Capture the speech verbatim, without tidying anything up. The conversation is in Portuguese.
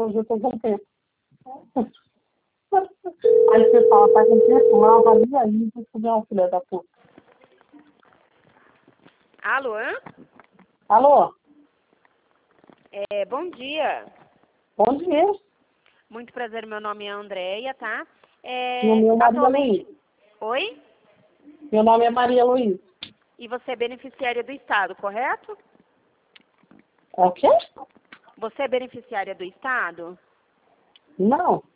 hoje eu tô com tempo. Aí você fala, tá com tempo, lá, avalia aí, você é uma filha da puta. Alô? Alô? É, bom dia. Bom dia. Muito prazer, meu nome é Andréia, tá? Meu É, nome é Maria atualmente... Luísa. Oi? Meu nome é Maria Luísa. E você é beneficiária do Estado, correto? É o quê? Você é beneficiária do Estado? Não.